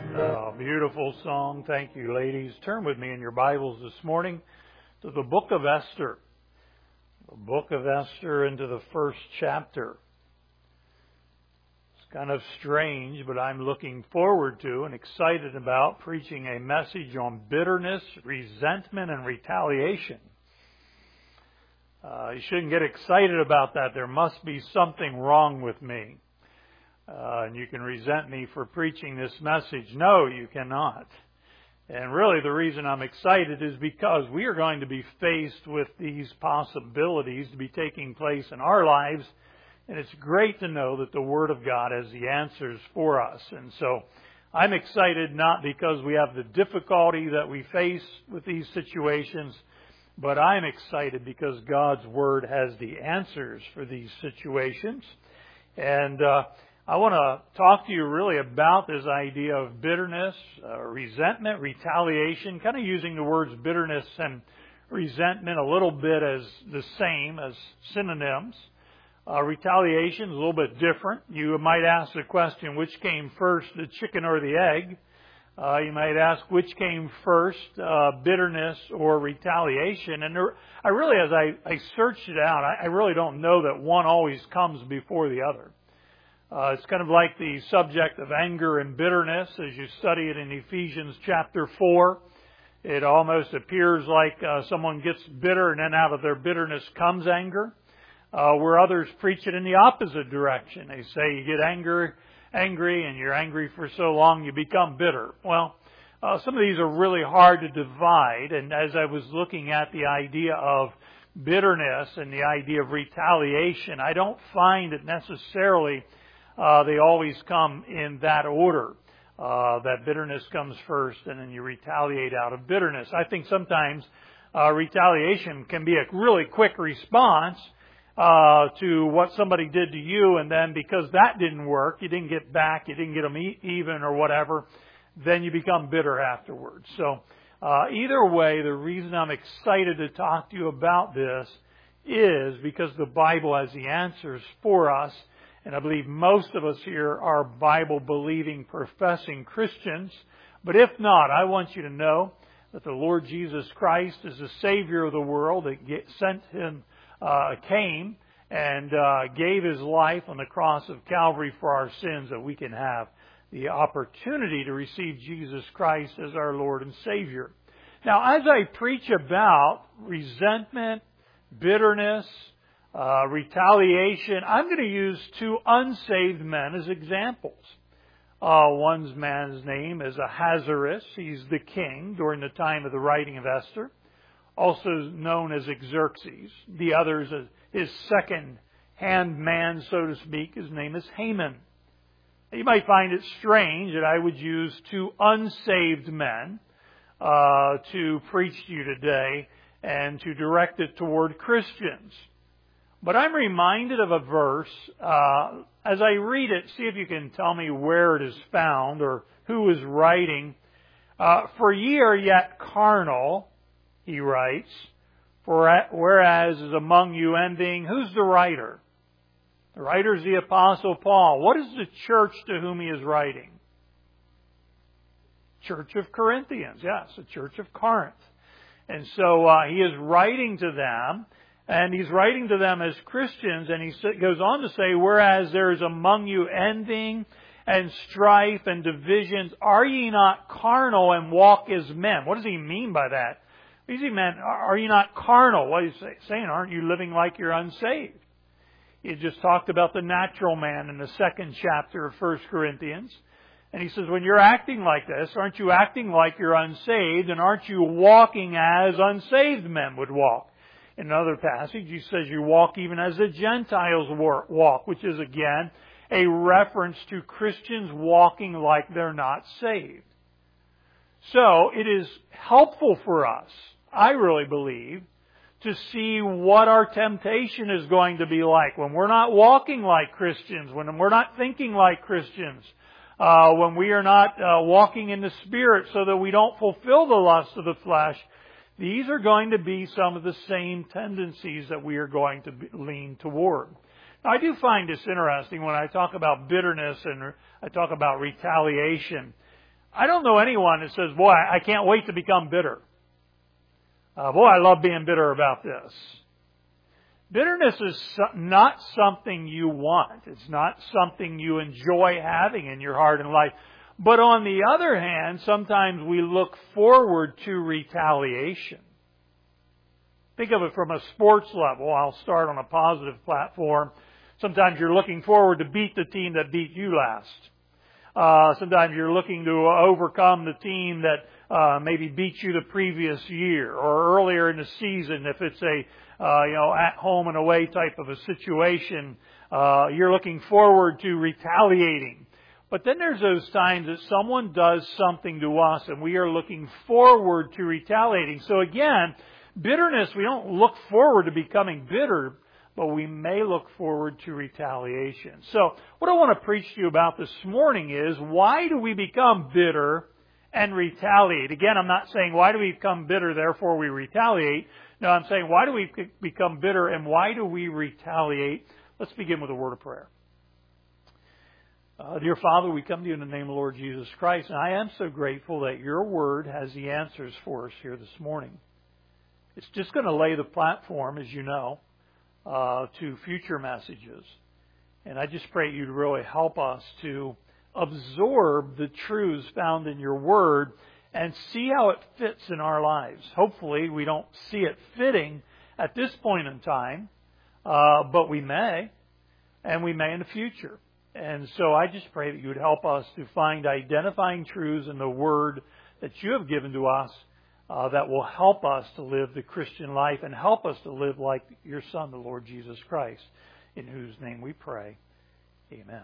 Beautiful song. Thank you, ladies. Turn with me in your Bibles this morning to the book of Esther. The book of Esther into the first chapter. It's kind of strange, but I'm looking forward to and excited about preaching a message on bitterness, resentment, and retaliation. You shouldn't get excited about that. There must be something wrong with me. And you can resent me for preaching this message. No, you cannot. And really the reason I'm excited is because we are going to be faced with these possibilities to be taking place in our lives. And it's great to know that the Word of God has the answers for us. And so I'm excited not because we have the difficulty that we face with these situations, but I'm excited because God's Word has the answers for these situations. And I want to talk to you really about this idea of bitterness, resentment, retaliation, kind of using the words bitterness and resentment a little bit as the same, as synonyms. Retaliation is a little bit different. You might ask the question, which came first, the chicken or the egg? You might ask, which came first, bitterness or retaliation? And I really, as I searched it out, I really don't know that one always comes before the other. It's kind of like the subject of anger and bitterness as you study it in Ephesians chapter 4. It almost appears like someone gets bitter and then out of their bitterness comes anger. Where others preach it in the opposite direction. They say you get angry and you're angry for so long you become bitter. Well, some of these are really hard to divide. And as I was looking at the idea of bitterness and the idea of retaliation, I don't find it necessarily they always come in that order. That bitterness comes first and then you retaliate out of bitterness. I think sometimes retaliation can be a really quick response to what somebody did to you, and then because that didn't work, you didn't get back, you didn't get them even or whatever, then you become bitter afterwards. So either way, the reason I'm excited to talk to you about this is because the Bible has the answers for us. And I believe most of us here are Bible-believing, professing Christians. But if not, I want you to know that the Lord Jesus Christ is the Savior of the world, that came and gave His life on the cross of Calvary for our sins, that we can have the opportunity to receive Jesus Christ as our Lord and Savior. Now, as I preach about resentment, bitterness, retaliation, I'm going to use two unsaved men as examples. One man's name is Ahasuerus. He's the king during the time of the writing of Esther, also known as Xerxes. The other is his second-hand man, so to speak. His name is Haman. You might find it strange that I would use two unsaved men to preach to you today and to direct it toward Christians. But I'm reminded of a verse. As I read it, see if you can tell me where it is found or who is writing. For ye are yet carnal, he writes, whereas is among you envying. Who's the writer? The writer is the Apostle Paul. What is the church to whom he is writing? Church of Corinthians. Yes, the church of Corinth. And so he is writing to them. And he's writing to them as Christians, and he goes on to say, whereas there is among you envying and strife and divisions, are ye not carnal and walk as men? What does he mean by that? He meant, are you not carnal? What is he saying? Aren't you living like you're unsaved? He just talked about the natural man in the second chapter of 1 Corinthians. And he says, when you're acting like this, aren't you acting like you're unsaved? And aren't you walking as unsaved men would walk? In another passage, he says you walk even as the Gentiles walk, which is again a reference to Christians walking like they're not saved. So it is helpful for us, I really believe, to see what our temptation is going to be like when we're not walking like Christians, when we're not thinking like Christians, when we are not walking in the Spirit so that we don't fulfill the lust of the flesh. These are going to be some of the same tendencies that we are going to lean toward. Now, I do find this interesting when I talk about bitterness and I talk about retaliation. I don't know anyone that says, boy, I can't wait to become bitter. Boy, I love being bitter about this. Bitterness is not something you want. It's not something you enjoy having in your heart and life. But on the other hand, sometimes we look forward to retaliation. Think of it from a sports level. I'll start on a positive platform. Sometimes you're looking forward to beat the team that beat you last. Sometimes you're looking to overcome the team that maybe beat you the previous year or earlier in the season. If it's a at home and away type of a situation, you're looking forward to retaliating. But then there's those times that someone does something to us and we are looking forward to retaliating. So again, bitterness, we don't look forward to becoming bitter, but we may look forward to retaliation. So what I want to preach to you about this morning is, why do we become bitter and retaliate? Again, I'm not saying why do we become bitter, therefore we retaliate. No, I'm saying why do we become bitter and why do we retaliate? Let's begin with a word of prayer. Dear Father, we come to you in the name of the Lord Jesus Christ, and I am so grateful that your word has the answers for us here this morning. It's just going to lay the platform, as you know, to future messages. And I just pray you'd really help us to absorb the truths found in your word and see how it fits in our lives. Hopefully we don't see it fitting at this point in time, but we may, and we may in the future. And so I just pray that you would help us to find identifying truths in the word that you have given to us that will help us to live the Christian life and help us to live like your Son, the Lord Jesus Christ, in whose name we pray. Amen.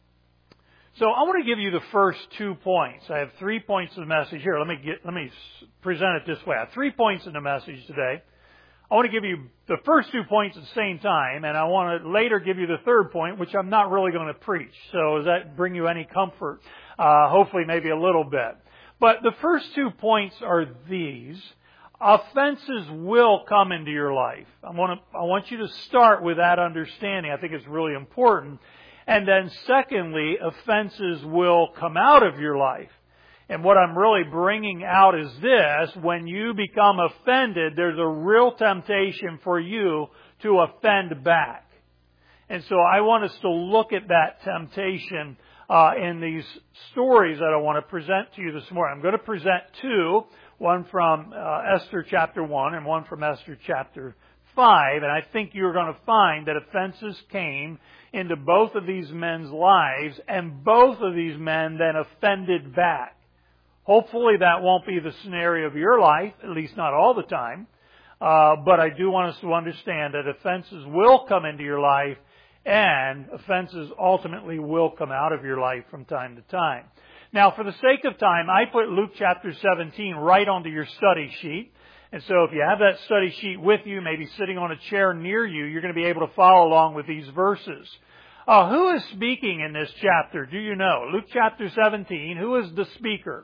So I want to give you the first 2 points. I have 3 points of the message here. Let me present it this way. I have 3 points in the message today. I want to give you the first 2 points at the same time, and I want to later give you the third point, which I'm not really going to preach. So does that bring you any comfort? Hopefully maybe a little bit. But the first 2 points are these. Offenses will come into your life. I want you to start with that understanding. I think it's really important. And then secondly, offenses will come out of your life. And what I'm really bringing out is this: when you become offended, there's a real temptation for you to offend back. And so I want us to look at that temptation in these stories that I want to present to you this morning. I'm going to present 2, one from Esther chapter 1 and one from Esther chapter 5. And I think you're going to find that offenses came into both of these men's lives, and both of these men then offended back. Hopefully that won't be the scenario of your life, at least not all the time. But I do want us to understand that offenses will come into your life, and offenses ultimately will come out of your life from time to time. Now, for the sake of time, I put Luke chapter 17 right onto your study sheet. And so if you have that study sheet with you, maybe sitting on a chair near you, you're going to be able to follow along with these verses. Who is speaking in this chapter? Do you know? Luke chapter 17, who is the speaker?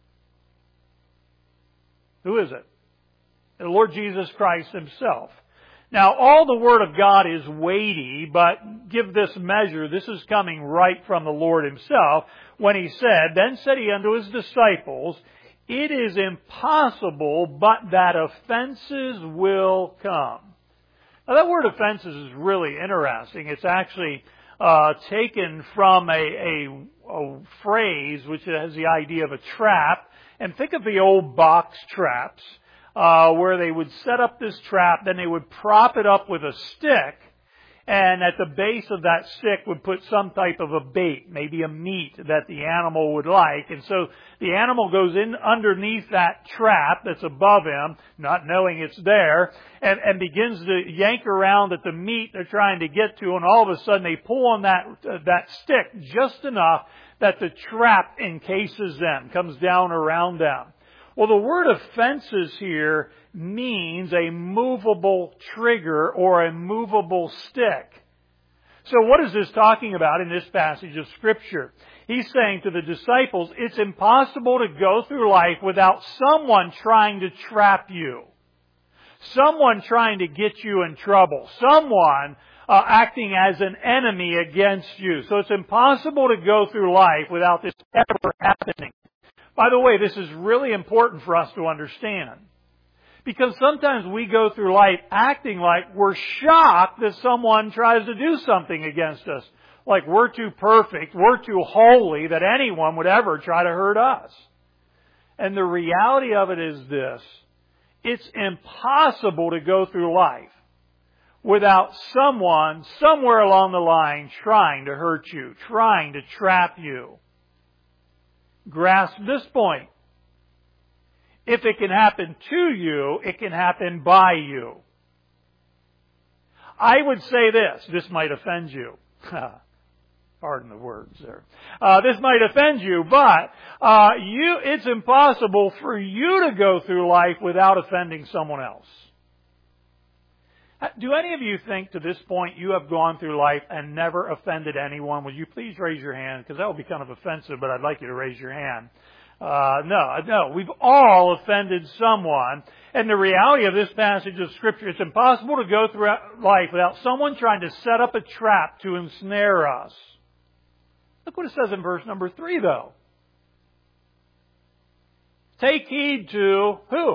Who is it? The Lord Jesus Christ Himself. Now, all the Word of God is weighty, but give this measure. This is coming right from the Lord Himself when He said, "Then said He unto His disciples, it is impossible but that offenses will come." Now, that word offenses is really interesting. It's actually taken from a phrase which has the idea of a trap. And think of the old box traps, where they would set up this trap, then they would prop it up with a stick, and at the base of that stick would put some type of a bait, maybe a meat that the animal would like. And so the animal goes in underneath that trap that's above him, not knowing it's there, and begins to yank around at the meat they're trying to get to, and all of a sudden they pull on that stick just enough that the trap encases them, comes down around them. Well, the word offenses here means a movable trigger or a movable stick. So what is this talking about in this passage of Scripture? He's saying to the disciples, it's impossible to go through life without someone trying to trap you. Someone trying to get you in trouble. Someone acting as an enemy against you. So it's impossible to go through life without this ever happening. By the way, this is really important for us to understand. Because sometimes we go through life acting like we're shocked that someone tries to do something against us. Like we're too perfect, we're too holy that anyone would ever try to hurt us. And the reality of it is this. It's impossible to go through life without someone somewhere along the line trying to hurt you, trying to trap you. Grasp this point. If it can happen to you, it can happen by you. I would say this might offend you. Pardon the words there. This might offend you, but it's impossible for you to go through life without offending someone else. Do any of you think to this point you have gone through life and never offended anyone? Would you please raise your hand? Because that would be kind of offensive, but I'd like you to raise your hand. No, we've all offended someone. And the reality of this passage of Scripture, it's impossible to go through life without someone trying to set up a trap to ensnare us. Look what it says in verse number 3, though. Take heed to who?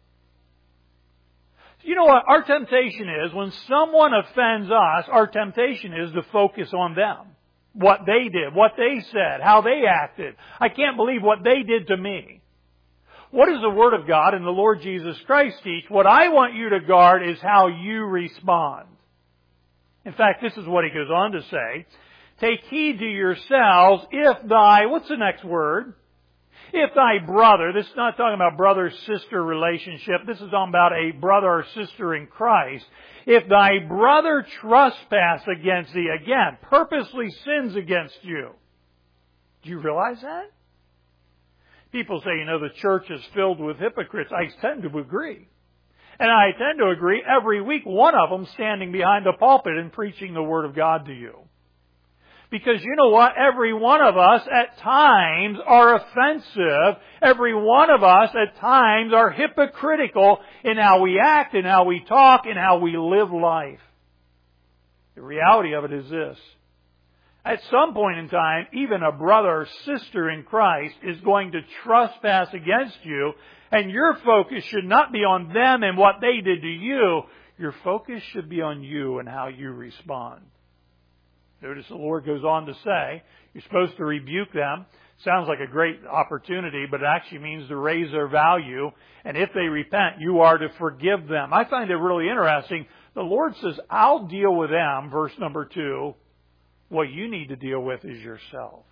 You know what? Our temptation is, when someone offends us, our temptation is to focus on them. What they did, what they said, how they acted. I can't believe what they did to me. What does the Word of God and the Lord Jesus Christ teach? What I want you to guard is how you respond. In fact, this is what he goes on to say. Take heed to yourselves what's the next word? If thy brother, this is not talking about brother-sister relationship, this is talking about a brother or sister in Christ. If thy brother trespass against thee, again, purposely sins against you. Do you realize that? People say, the church is filled with hypocrites. I tend to agree. And I tend to agree every week, one of them standing behind the pulpit and preaching the Word of God to you. Because you know what? Every one of us at times are offensive. Every one of us at times are hypocritical in how we act, in how we talk, in how we live life. The reality of it is this. At some point in time, even a brother or sister in Christ is going to trespass against you, and your focus should not be on them and what they did to you. Your focus should be on you and how you respond. Notice the Lord goes on to say, you're supposed to rebuke them. Sounds like a great opportunity, but it actually means to raise their value. And if they repent, you are to forgive them. I find it really interesting. The Lord says, I'll deal with them, verse number 2. What you need to deal with is yourself.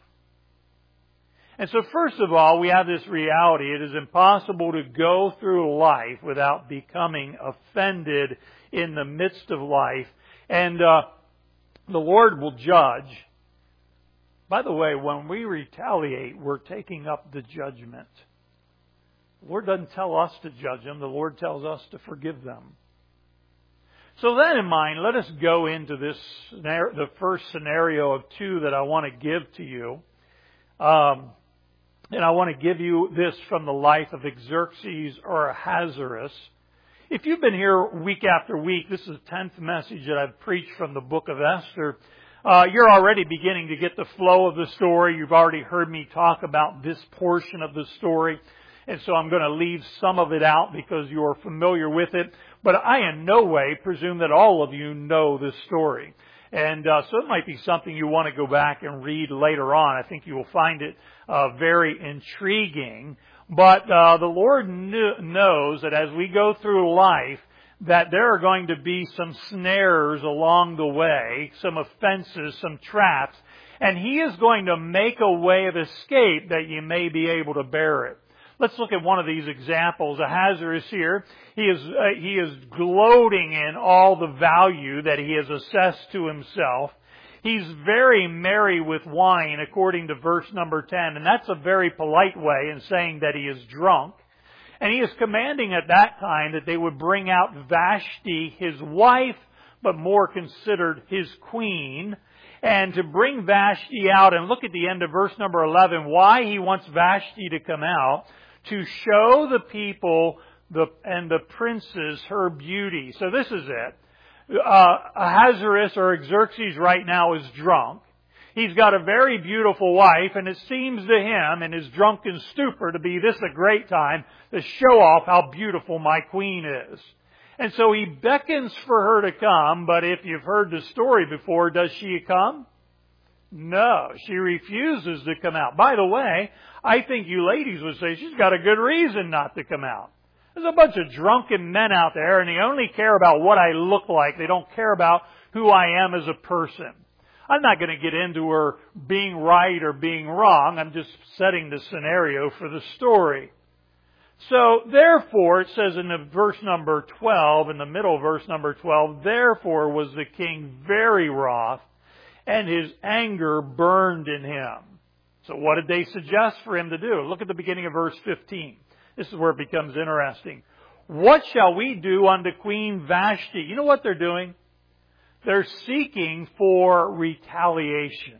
And so first of all, we have this reality. It is impossible to go through life without becoming offended in the midst of life. And the Lord will judge. By the way, when we retaliate, we're taking up the judgment. The Lord doesn't tell us to judge them. The Lord tells us to forgive them. So that in mind, let us go into this the first scenario of 2 that I want to give to you. And I want to give you this from the life of Xerxes or Ahasuerus. If you've been here week after week, this is the 10th message that I've preached from the book of Esther. You're already beginning to get the flow of the story. You've already heard me talk about this portion of the story. And so I'm going to leave some of it out because you're familiar with it. But I in no way presume that all of you know this story. And so it might be something you want to go back and read later on. I think you will find it very intriguing. But the Lord knows that as we go through life, that there are going to be some snares along the way, some offenses, some traps, and He is going to make a way of escape that you may be able to bear it. Let's look at one of these examples. Ahasuerus here, he is gloating in all the value that he has assessed to himself. He's very merry with wine, according to verse number 10. And that's a very polite way in saying that he is drunk. And he is commanding at that time that they would bring out Vashti, his wife, but more considered his queen. And to bring Vashti out, and look at the end of verse number 11, why he wants Vashti to come out. To show the people and the princes her beauty. So this is it. Ahasuerus or Xerxes right now is drunk. He's got a very beautiful wife, and it seems to him in his drunken stupor to be this a great time to show off how beautiful my queen is. And so he beckons for her to come, but if you've heard the story before, does she come? No, she refuses to come out. By the way, I think you ladies would say she's got a good reason not to come out. There's a bunch of drunken men out there, and they only care about what I look like. They don't care about who I am as a person. I'm not going to get into her being right or being wrong. I'm just setting the scenario for the story. So, therefore, it says in the verse number 12, in the middle of verse number 12, therefore was the king very wroth, and his anger burned in him. So what did they suggest for him to do? Look at the beginning of verse 15. This is where it becomes interesting. What shall we do unto Queen Vashti? You know what they're doing? They're seeking for retaliation.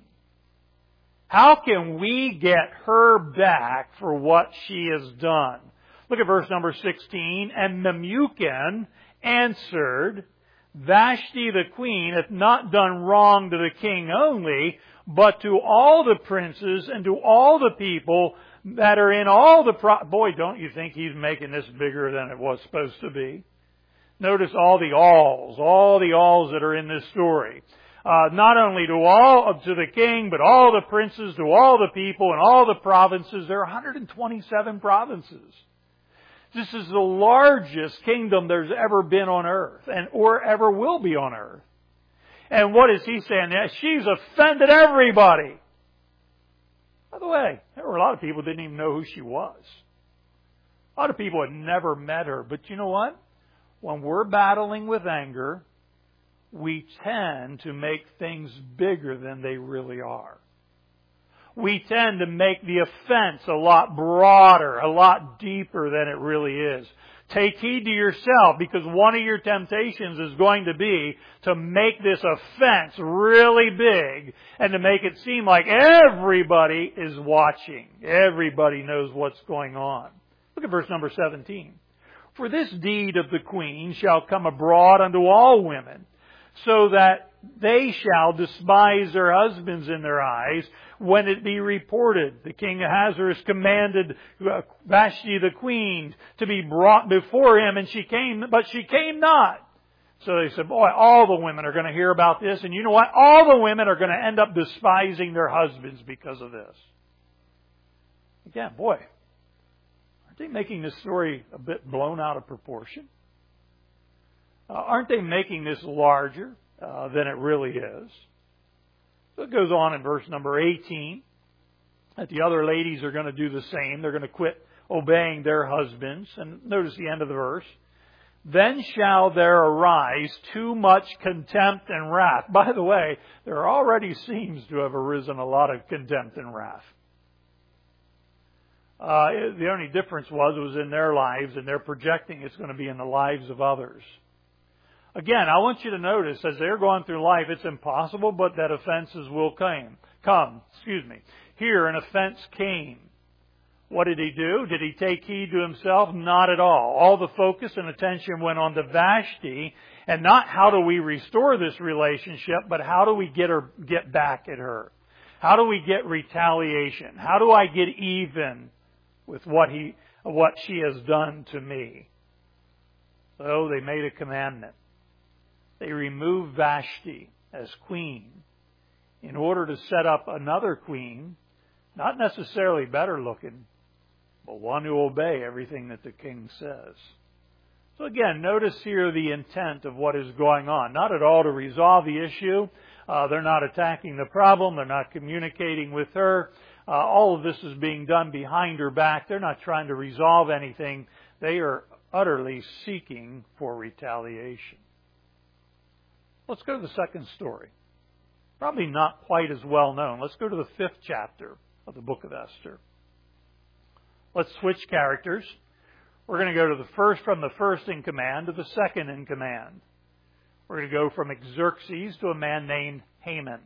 How can we get her back for what she has done? Look at verse number 16. And Memucan answered, Vashti the queen hath not done wrong to the king only, but to all the princes and to all the people that are in all the... Boy, don't you think he's making this bigger than it was supposed to be? Notice all the alls that are in this story. Not only to the king, but all the princes, to all the people and all the provinces. There are 127 provinces. This is the largest kingdom there's ever been on earth, or ever will be on earth. And what is he saying? She's offended everybody. By the way, there were a lot of people who didn't even know who she was. A lot of people had never met her. But you know what? When we're battling with anger, we tend to make things bigger than they really are. We tend to make the offense a lot broader, a lot deeper than it really is. Take heed to yourself, because one of your temptations is going to be to make this offense really big and to make it seem like everybody is watching. Everybody knows what's going on. Look at verse number 17. For this deed of the queen shall come abroad unto all women, so that they shall despise their husbands in their eyes when it be reported. The king Ahasuerus commanded Vashti the queen to be brought before him, and she came, but she came not. So they said, boy, all the women are going to hear about this, and you know what? All the women are going to end up despising their husbands because of this. Again, boy, aren't they making this story a bit blown out of proportion? Aren't they making this larger than it really is? So it goes on in verse number 18 that the other ladies are going to do the same. They're going to quit obeying their husbands. And notice the end of the verse. Then shall there arise too much contempt and wrath. By the way, there already seems to have arisen a lot of contempt and wrath. The only difference was in their lives, and they're projecting it's going to be in the lives of others. Again, I want you to notice, as they're going through life, it's impossible but that offenses will come. Here, an offense came. What did he do? Did he take heed to himself? Not at all. All the focus and attention went on to Vashti, and not how do we restore this relationship, but how do we get back at her? How do we get retaliation? How do I get even with what she has done to me? So they made a commandment. They removed Vashti as queen in order to set up another queen, not necessarily better looking, but one who will obey everything that the king says. So again, notice here the intent of what is going on. Not at all to resolve the issue. They're not attacking the problem. They're not communicating with her. All of this is being done behind her back. They're not trying to resolve anything. They are utterly seeking for retaliation. Let's go to the second story. Probably not quite as well known. Let's go to the 5th chapter of the book of Esther. Let's switch characters. We're going to go from the first in command to the second in command. We're going to go from Xerxes to a man named Haman.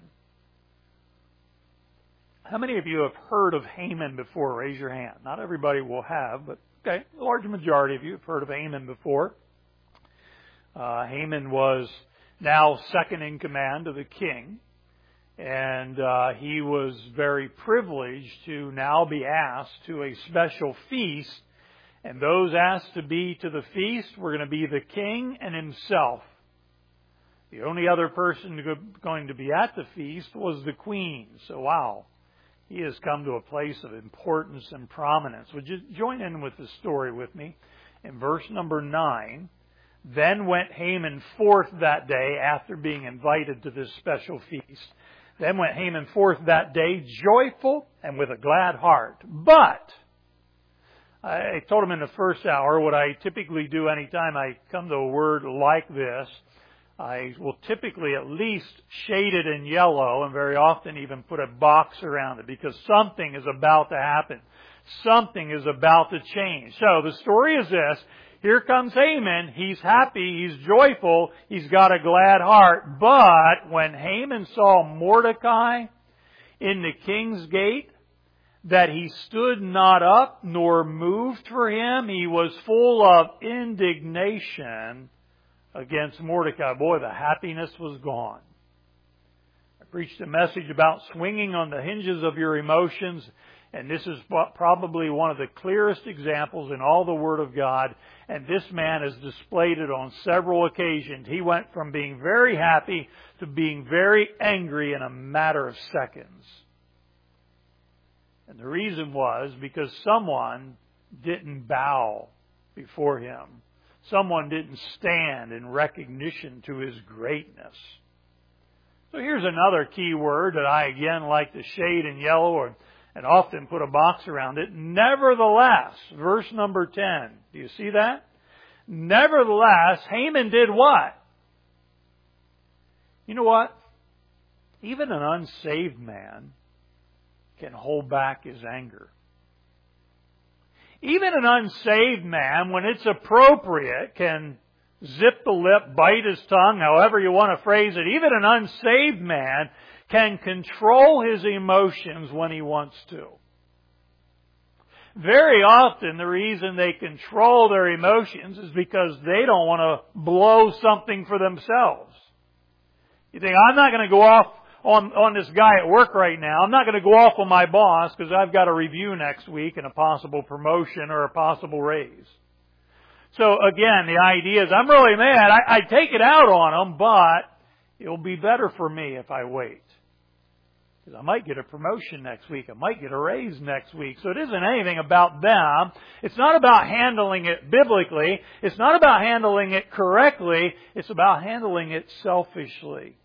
How many of you have heard of Haman before? Raise your hand. Not everybody will have, but okay, a large majority of you have heard of Haman before. Haman was now second in command of the king. And he was very privileged to now be asked to a special feast. And those asked to be to the feast were going to be the king and himself. The only other person going to be at the feast was the queen. So wow, he has come to a place of importance and prominence. Would you join in with the story with me? In verse number 9, then went Haman forth that day after being invited to this special feast. Then went Haman forth that day joyful and with a glad heart. But I told him in the first hour what I typically do anytime I come to a word like this. I will typically at least shade it in yellow and very often even put a box around it because something is about to happen. Something is about to change. So the story is this. Here comes Haman. He's happy. He's joyful. He's got a glad heart. But when Haman saw Mordecai in the king's gate, that he stood not up nor moved for him, he was full of indignation against Mordecai. Boy, the happiness was gone. I preached a message about swinging on the hinges of your emotions, and this is probably one of the clearest examples in all the Word of God, and this man has displayed it on several occasions. He went from being very happy to being very angry in a matter of seconds. And the reason was because someone didn't bow before him. Someone didn't stand in recognition to his greatness. So here's another key word that I again like to shade in yellow and often put a box around it. Nevertheless, verse number 10. Do you see that? Nevertheless, Haman did what? You know what? Even an unsaved man can hold back his anger. Even an unsaved man, when it's appropriate, can zip the lip, bite his tongue, however you want to phrase it. Even an unsaved man can control his emotions when he wants to. Very often the reason they control their emotions is because they don't want to blow something for themselves. You think, I'm not going to go off on this guy at work right now. I'm not going to go off on my boss because I've got a review next week and a possible promotion or a possible raise. So again, the idea is I'm really mad. I take it out on them, but it'll be better for me if I wait. Because I might get a promotion next week. I might get a raise next week. So it isn't anything about them. It's not about handling it biblically. It's not about handling it correctly. It's about handling it selfishly.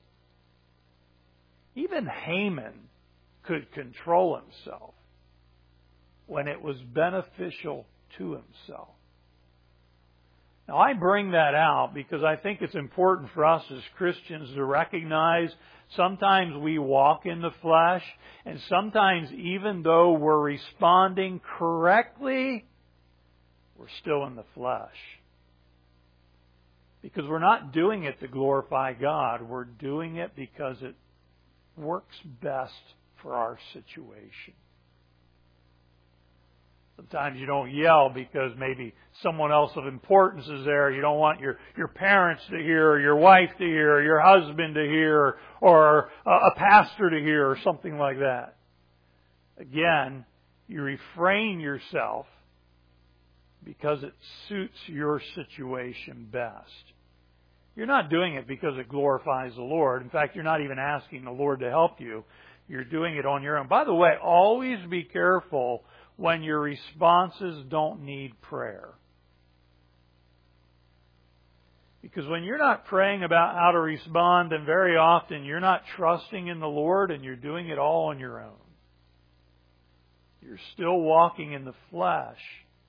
Even Haman could control himself when it was beneficial to himself. Now, I bring that out because I think it's important for us as Christians to recognize sometimes we walk in the flesh, and sometimes even though we're responding correctly, we're still in the flesh. Because we're not doing it to glorify God. We're doing it because it works best for our situation. Sometimes you don't yell because maybe someone else of importance is there. You don't want your parents to hear, or your wife to hear, or your husband to hear, or a pastor to hear, or something like that. Again, you refrain yourself because it suits your situation best. You're not doing it because it glorifies the Lord. In fact, you're not even asking the Lord to help you. You're doing it on your own. By the way, always be careful when your responses don't need prayer. Because when you're not praying about how to respond, then very often you're not trusting in the Lord and you're doing it all on your own. You're still walking in the flesh,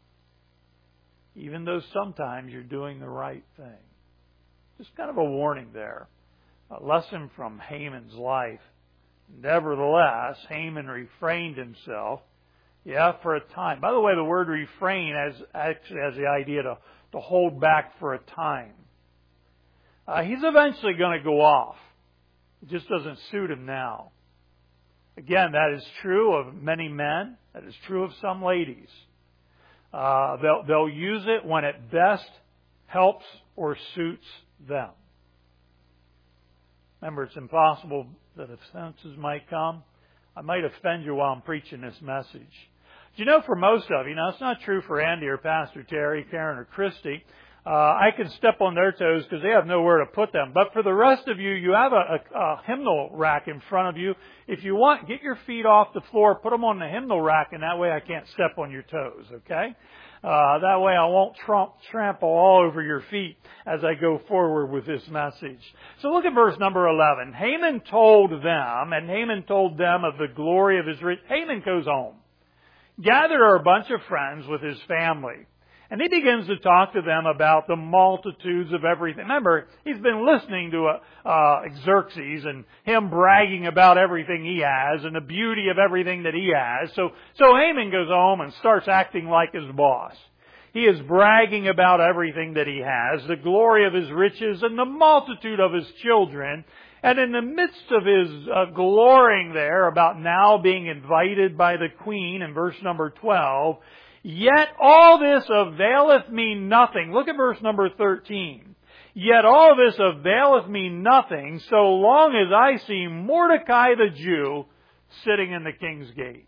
even though sometimes you're doing the right thing. Just kind of a warning there. A lesson from Haman's life. Nevertheless, Haman refrained himself. Yeah, for a time. By the way, the word refrain actually has the idea to hold back for a time. He's eventually going to go off. It just doesn't suit him now. Again, that is true of many men. That is true of some ladies. They'll use it when it best helps or suits them. Remember, it's impossible that offenses might come. I might offend you while I'm preaching this message. Do you know, for most of you, now it's not true for Andy or Pastor Terry, Karen or Christy, I can step on their toes because they have nowhere to put them. But for the rest of you, you have a hymnal rack in front of you. If you want, get your feet off the floor, put them on the hymnal rack, and that way I can't step on your toes, okay? That way I won't trample all over your feet as I go forward with this message. So look at verse number 11. Haman told them of the glory of his riches. Haman goes home. Gathered are a bunch of friends with his family. And he begins to talk to them about the multitudes of everything. Remember, he's been listening to Xerxes and him bragging about everything he has and the beauty of everything that he has. So Haman goes home and starts acting like his boss. He is bragging about everything that he has, the glory of his riches and the multitude of his children. And in the midst of his glorying there about now being invited by the queen in verse number 12, yet all this availeth me nothing. Look at verse number 13. Yet all this availeth me nothing so long as I see Mordecai the Jew sitting in the king's gate.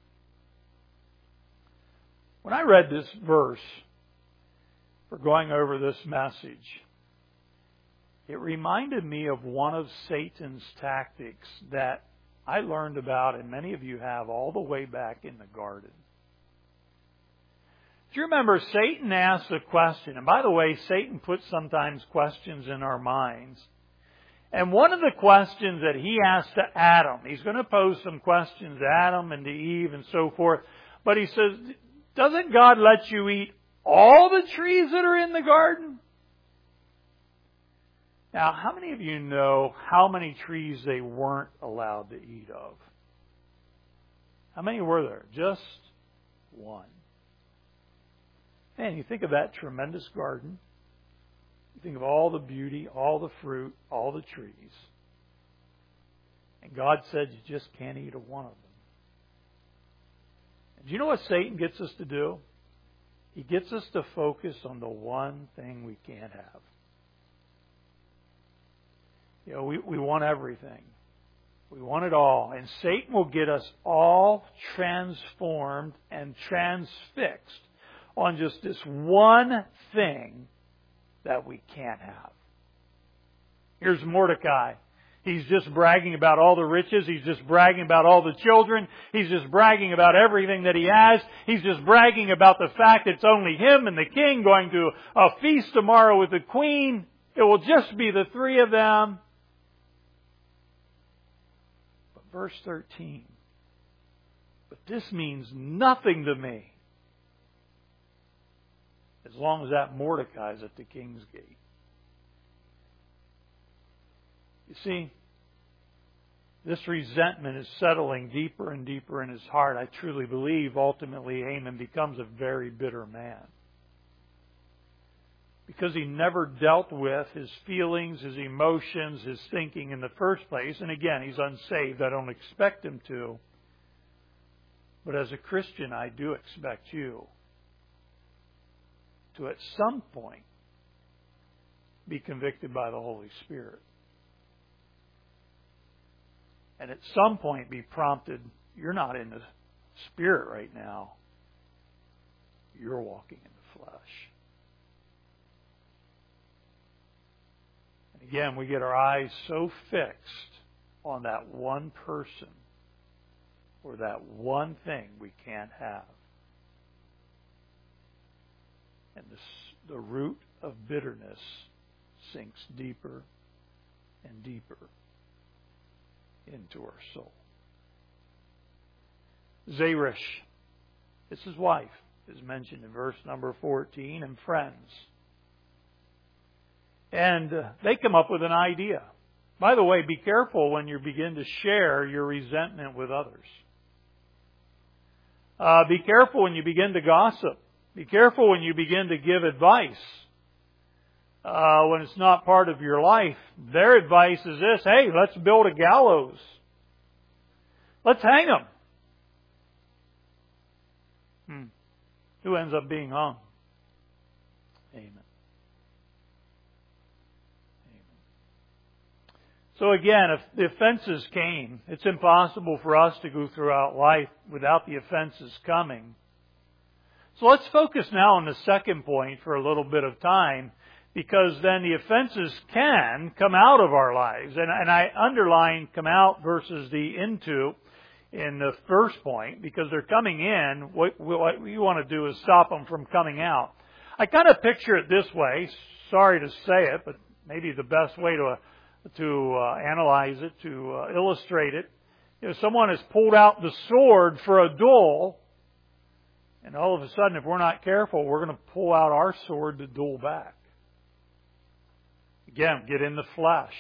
When I read this verse for going over this message, it reminded me of one of Satan's tactics that I learned about, and many of you have, all the way back in the garden. Do you remember Satan asked a question? And by the way, Satan puts sometimes questions in our minds. And one of the questions that he asked to Adam, he's going to pose some questions to Adam and to Eve and so forth. But he says, doesn't God let you eat all the trees that are in the garden? Now, how many of you know how many trees they weren't allowed to eat of? How many were there? Just one. Man, you think of that tremendous garden. You think of all the beauty, all the fruit, all the trees. And God said you just can't eat of one of them. And do you know what Satan gets us to do? He gets us to focus on the one thing we can't have. You know, we want everything. We want it all. And Satan will get us all transformed and transfixed on just this one thing that we can't have. Here's Mordecai. He's just bragging about all the riches. He's just bragging about all the children. He's just bragging about everything that he has. He's just bragging about the fact it's only him and the king going to a feast tomorrow with the queen. It will just be the three of them. But verse 13. But this means nothing to me as long as that Mordecai's at the king's gate. You see, this resentment is settling deeper and deeper in his heart. I truly believe ultimately Haman becomes a very bitter man. Because he never dealt with his feelings, his emotions, his thinking in the first place. And again, he's unsaved. I don't expect him to. But as a Christian, I do expect you to at some point be convicted by the Holy Spirit. And at some point be prompted, you're not in the Spirit right now. You're walking in the flesh. And again, we get our eyes so fixed on that one person or that one thing we can't have. And the root of bitterness sinks deeper and deeper into our soul. Zeresh, it's his wife, is mentioned in verse number 14, and friends. And they come up with an idea. By the way, be careful when you begin to share your resentment with others. Be careful when you begin to gossip. Be careful when you begin to give advice when it's not part of your life. Their advice is this: hey, let's build a gallows. Let's hang them. Who ends up being hung? Amen. So again, if the offenses came, it's impossible for us to go throughout life without the offenses coming. So let's focus now on the second point for a little bit of time, because then the offenses can come out of our lives. And I underline come out versus the into in the first point, because they're coming in. What we want to do is stop them from coming out. I kind of picture it this way. Sorry to say it, but maybe the best way to analyze it, to illustrate it. Someone has pulled out the sword for a duel, and all of a sudden, if we're not careful, we're going to pull out our sword to duel back. Again, get in the flesh.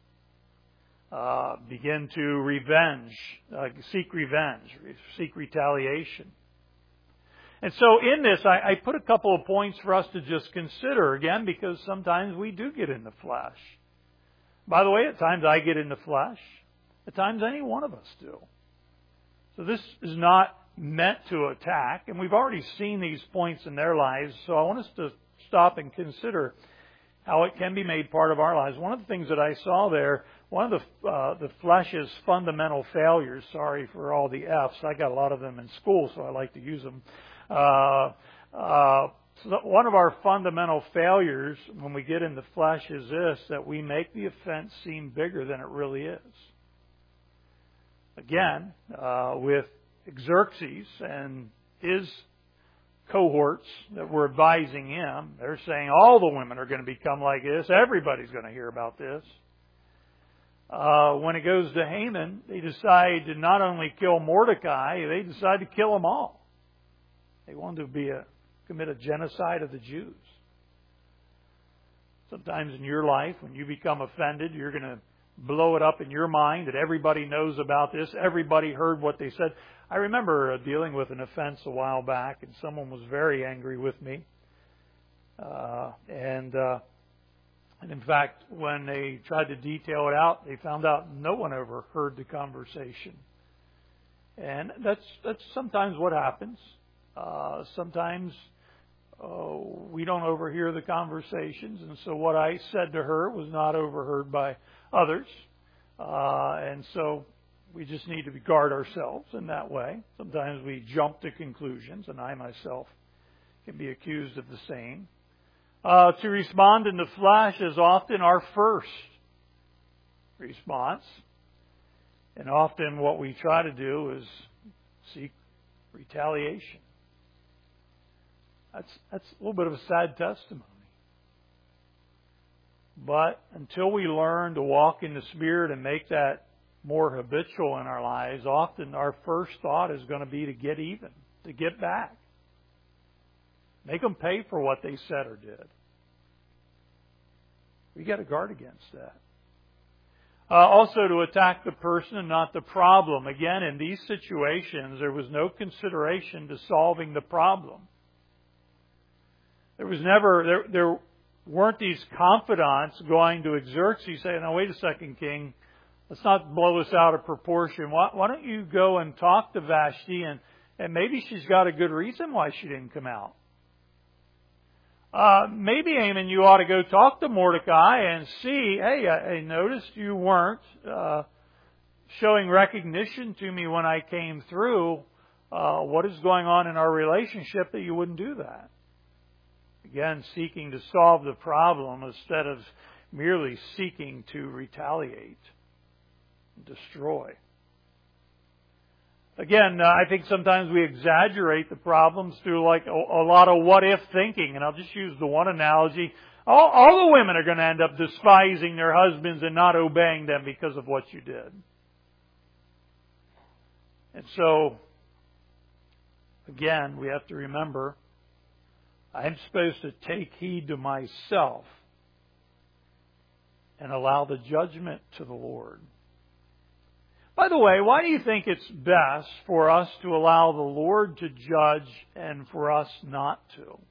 Begin to seek retaliation. And so in this, I put a couple of points for us to just consider, again, because sometimes we do get in the flesh. By the way, at times I get in the flesh. At times any one of us do. So this is not meant to attack, and we've already seen these points in their lives, so I want us to stop and consider how it can be made part of our lives. One of the things that I saw there, one of the flesh's fundamental failures, sorry for all the F's, I got a lot of them in school, so I like to use them. So one of our fundamental failures when we get in the flesh is this, that we make the offense seem bigger than it really is. Again, with Xerxes and his cohorts that were advising him, they're saying all the women are going to become like this. Everybody's going to hear about this. When it goes to Haman, they decide to not only kill Mordecai, they decide to kill them all. They wanted to commit a genocide of the Jews. Sometimes in your life, when you become offended, you're going to blow it up in your mind that everybody knows about this. Everybody heard what they said. I remember dealing with an offense a while back, and someone was very angry with me. And in fact, when they tried to detail it out, they found out no one ever heard the conversation. And that's sometimes what happens. Sometimes we don't overhear the conversations, and so what I said to her was not overheard by others. And so we just need to guard ourselves in that way. Sometimes we jump to conclusions, and I myself can be accused of the same. To respond in the flesh is often our first response. And often what we try to do is seek retaliation. That's a little bit of a sad testimony. But until we learn to walk in the Spirit and make that more habitual in our lives, often our first thought is going to be to get even, to get back. Make them pay for what they said or did. We got to guard against that. Also to attack the person and not the problem. Again, in these situations, there was no consideration to solving the problem. There weren't these confidants going to Xerxes saying, "Now wait a second, King, let's not blow this out of proportion. Why don't you go and talk to Vashti and maybe she's got a good reason why she didn't come out. Maybe, Haman, you ought to go talk to Mordecai and see, hey, I noticed you weren't showing recognition to me when I came through. What is going on in our relationship that you wouldn't do that?" Again, seeking to solve the problem instead of merely seeking to retaliate and destroy. Again, I think sometimes we exaggerate the problems through like a lot of what-if thinking. And I'll just use the one analogy. All the women are going to end up despising their husbands and not obeying them because of what you did. And so, again, we have to remember, I'm supposed to take heed to myself and allow the judgment to the Lord. By the way, why do you think it's best for us to allow the Lord to judge and for us not to?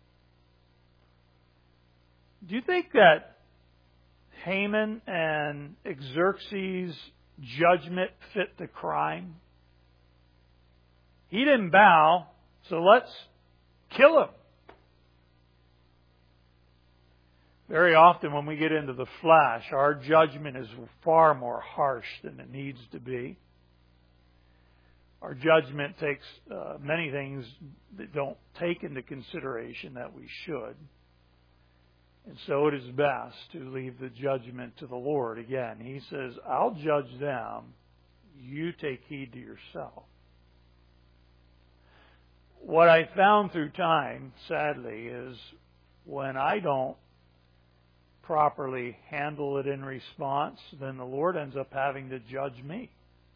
Do you think that Haman and Xerxes' judgment fit the crime? He didn't bow, so let's kill him. Very often when we get into the flesh, our judgment is far more harsh than it needs to be. Our judgment takes many things that don't take into consideration that we should. And so it is best to leave the judgment to the Lord. Again, He says, I'll judge them. You take heed to yourself. What I found through time, sadly, is when I don't properly handle it in response, then the Lord ends up having to judge me.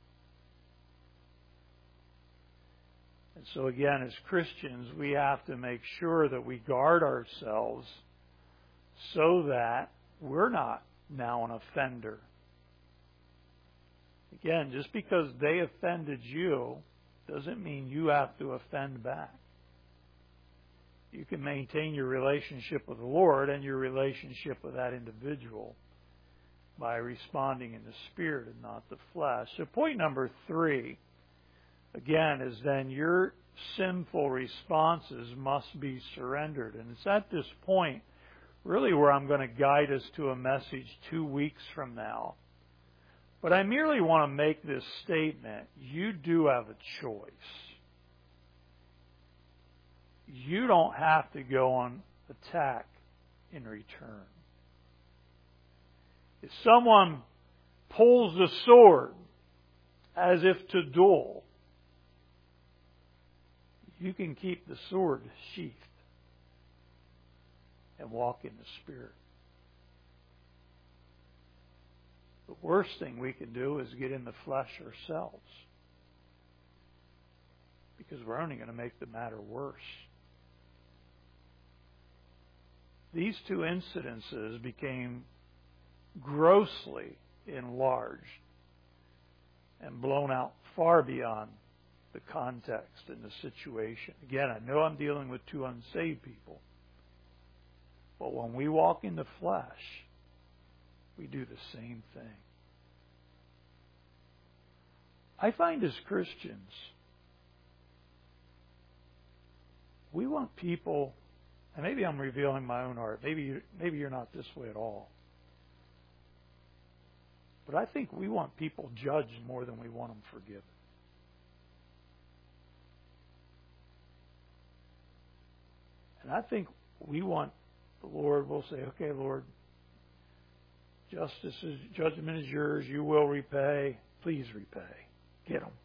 And so again, as Christians, we have to make sure that we guard ourselves so that we're not now an offender. Again, just because they offended you doesn't mean you have to offend back. You can maintain your relationship with the Lord and your relationship with that individual by responding in the Spirit and not the flesh. So point number 3, again, is then your sinful responses must be surrendered. And it's at this point really where I'm going to guide us to a message 2 weeks from now. But I merely want to make this statement. You do have a choice. You don't have to go on attack in return. If someone pulls the sword as if to duel, you can keep the sword sheathed and walk in the Spirit. The worst thing we can do is get in the flesh ourselves, because we're only going to make the matter worse. These 2 incidences became grossly enlarged and blown out far beyond the context and the situation. Again, I know I'm dealing with 2 unsaved people, but when we walk in the flesh, we do the same thing. I find as Christians, we want people, and maybe I'm revealing my own heart, maybe you're not this way at all, but I think we want people judged more than we want them forgiven. And I think we want the Lord will say, okay, Lord, judgment is yours. You will repay. Please repay. Get them.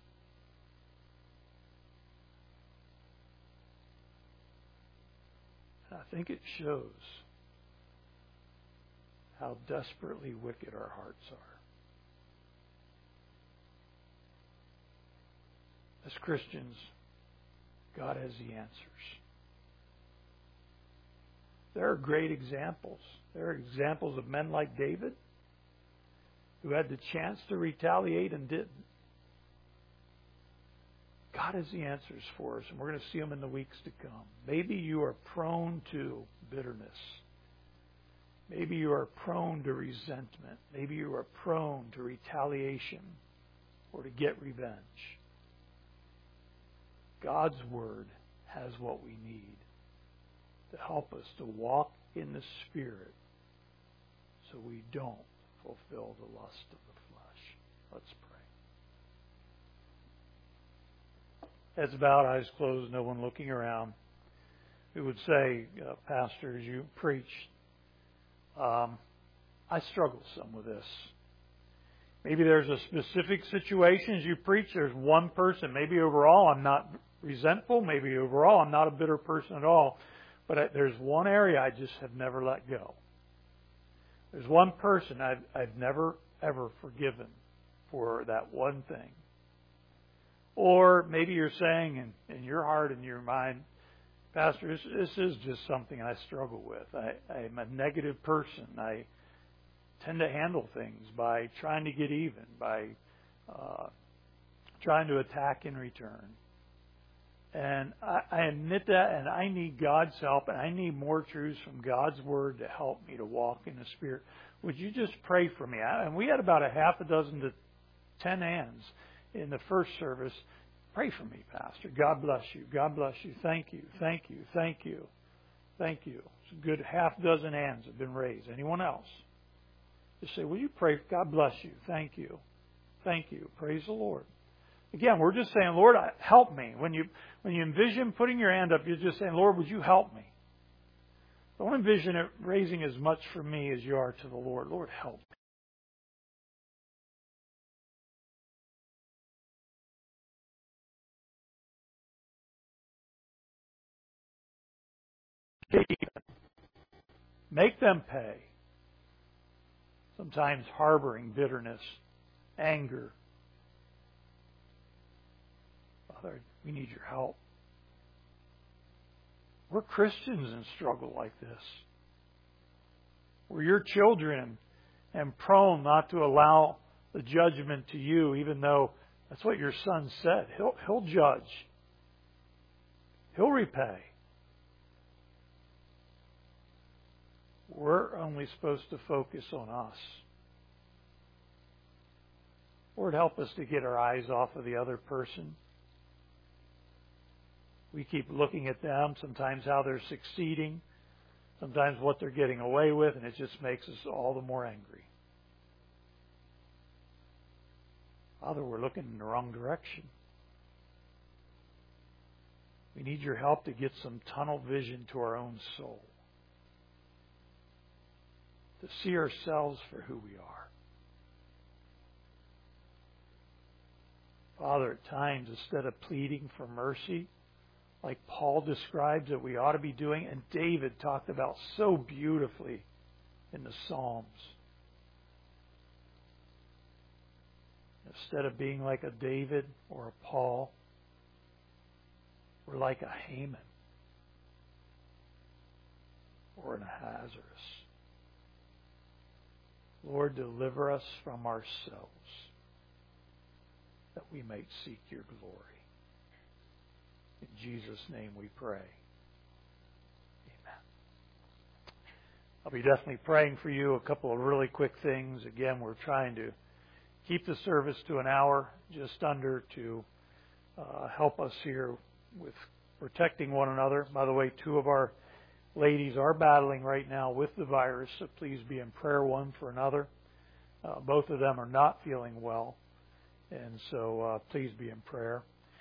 And I think it shows how desperately wicked our hearts are. As Christians, God has the answers. There are great examples. There are examples of men like David who had the chance to retaliate and didn't. God has the answers for us, and we're going to see them in the weeks to come. Maybe you are prone to bitterness. Maybe you are prone to resentment. Maybe you are prone to retaliation or to get revenge. God's Word has what we need to help us to walk in the Spirit so we don't fulfill the lust of the flesh. Let's pray. Heads bowed, eyes closed, no one looking around. We would say, Pastor, as you preach, I struggle some with this. Maybe there's a specific situation as you preach. There's one person. Maybe overall I'm not resentful. Maybe overall I'm not a bitter person at all. But there's one area I just have never let go. There's one person I've never, ever forgiven for that one thing. Or maybe you're saying in your heart and your mind, Pastor, this is just something I struggle with. I'm a negative person. I tend to handle things by trying to get even, by trying to attack in return. And I admit that, and I need God's help, and I need more truths from God's Word to help me to walk in the Spirit. Would you just pray for me? And we had about a half a dozen to 10 hands in the first service. Pray for me, Pastor. God bless you. God bless you. Thank you. Thank you. Thank you. Thank you. It's a good half dozen hands have been raised. Anyone else? Just say, will you pray? God bless you. Thank you. Thank you. Praise the Lord. Again, we're just saying, Lord, help me. When you envision putting your hand up, you're just saying, Lord, would you help me? Don't envision it raising as much for me as you are to the Lord. Lord, help me. Make them pay. Sometimes harboring bitterness, anger. Father, we need your help. We're Christians and struggle like this. We're your children and prone not to allow the judgment to you, even though that's what your Son said. He'll judge. He'll repay. We're only supposed to focus on us. Lord, help us to get our eyes off of the other person. We keep looking at them, sometimes how they're succeeding, sometimes what they're getting away with, and it just makes us all the more angry. Father, we're looking in the wrong direction. We need your help to get some tunnel vision to our own soul, to see ourselves for who we are. Father, at times, instead of pleading for mercy, like Paul describes that we ought to be doing, and David talked about so beautifully in the Psalms, instead of being like a David or a Paul, we're like a Haman or an Ahasuerus. Lord, deliver us from ourselves, that we might seek your glory. In Jesus' name we pray. Amen. I'll be definitely praying for you. A couple of really quick things. Again, we're trying to keep the service to an hour, just under, to help us here with protecting one another. By the way, 2 of our ladies are battling right now with the virus, so please be in prayer one for another. Both of them are not feeling well, and so please be in prayer.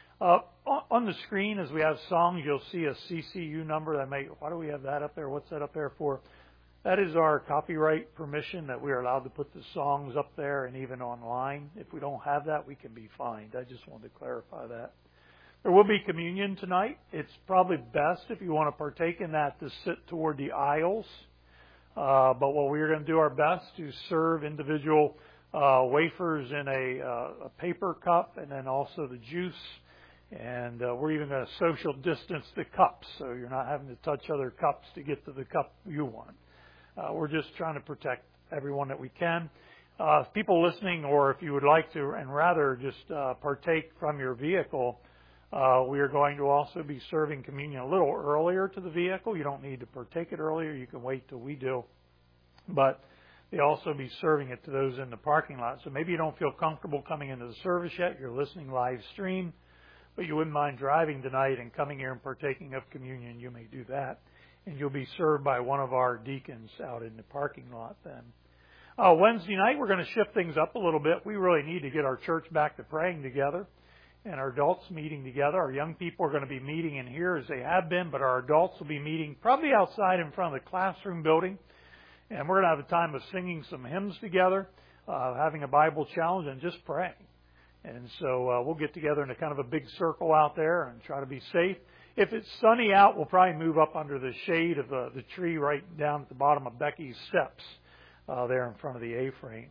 On the screen, as we have songs, you'll see a CCU number. Why do we have that up there? What's that up there for? That is our copyright permission that we are allowed to put the songs up there and even online. If we don't have that, we can be fined. I just wanted to clarify that. There will be communion tonight. It's probably best, if you want to partake in that, to sit toward the aisles. But what we're going to do our best to serve individual wafers in a paper cup, and then also the juice. And we're even going to social distance the cups, so you're not having to touch other cups to get to the cup you want. We're just trying to protect everyone that we can. People listening, or if you would like to, and rather just partake from your vehicle, we are going to also be serving communion a little earlier to the vehicle. You don't need to partake it earlier. You can wait till we do. But they also be serving it to those in the parking lot. So maybe you don't feel comfortable coming into the service yet. You're listening live stream, but you wouldn't mind driving tonight and coming here and partaking of communion. You may do that. And you'll be served by one of our deacons out in the parking lot then. Wednesday night, we're going to shift things up a little bit. We really need to get our church back to praying together and our adults meeting together. Our young people are going to be meeting in here as they have been, but our adults will be meeting probably outside in front of the classroom building. And we're going to have a time of singing some hymns together, having a Bible challenge, and just praying. And so we'll get together in a kind of a big circle out there and try to be safe. If it's sunny out, we'll probably move up under the shade of the tree right down at the bottom of Becky's steps there in front of the A-frame.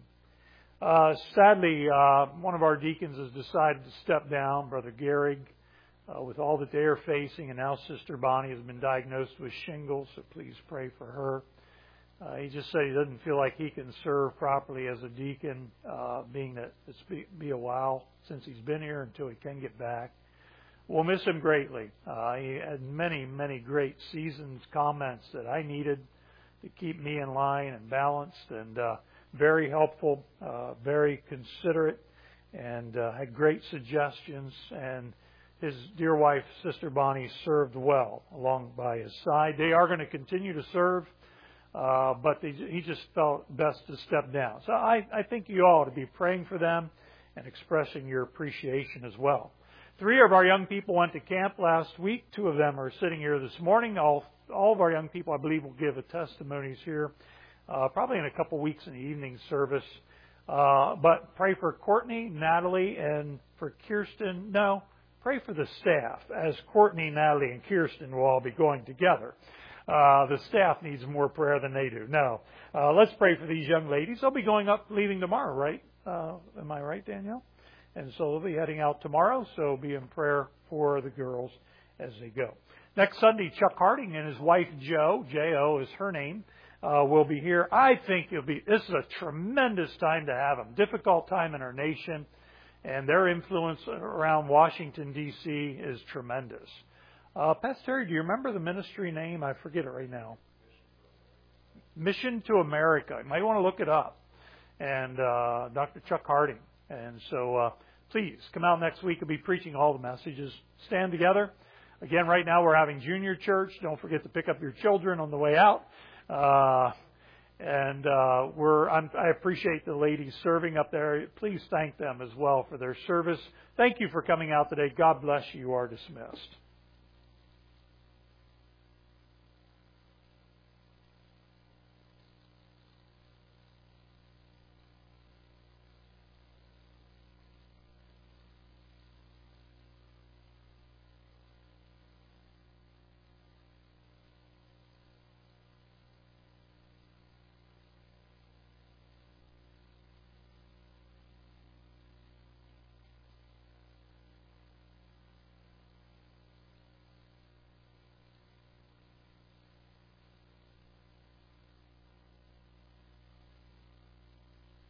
Sadly, one of our deacons has decided to step down, Brother Gehrig, with all that they are facing, and now Sister Bonnie has been diagnosed with shingles, so please pray for her. He just said he doesn't feel like he can serve properly as a deacon, being that it's be a while since he's been here until he can get back. We'll miss him greatly. He had many, many great seasoned comments that I needed to keep me in line and balanced, and very helpful, very considerate, and had great suggestions. And his dear wife, Sister Bonnie, served well along by his side. They are going to continue to serve, but he just felt best to step down. So I think you all ought to be praying for them and expressing your appreciation as well. 3 of our young people went to camp last week. 2 of them are sitting here this morning. All of our young people, I believe, will give a testimonies here, probably in a couple weeks in the evening service. But pray for Courtney, Natalie, and for Kirsten. No, pray for the staff, as Courtney, Natalie, and Kirsten will all be going together. The staff needs more prayer than they do. No. Let's pray for these young ladies. They'll be leaving tomorrow, right? Am I right, Danielle? And so they'll be heading out tomorrow, so be in prayer for the girls as they go. Next Sunday, Chuck Harding and his wife, Jo, J-O is her name, will be here. I think this is a tremendous time to have them. Difficult time in our nation, and their influence around Washington, D.C. is tremendous. Pastor Terry, do you remember the ministry name? I forget it right now. Mission to America. You might want to look it up. And Dr. Chuck Harding. And so please come out next week. We'll be preaching all the messages. Stand together. Again, right now we're having junior church. Don't forget to pick up your children on the way out. I appreciate the ladies serving up there. Please thank them as well for their service. Thank you for coming out today. God bless you. You are dismissed.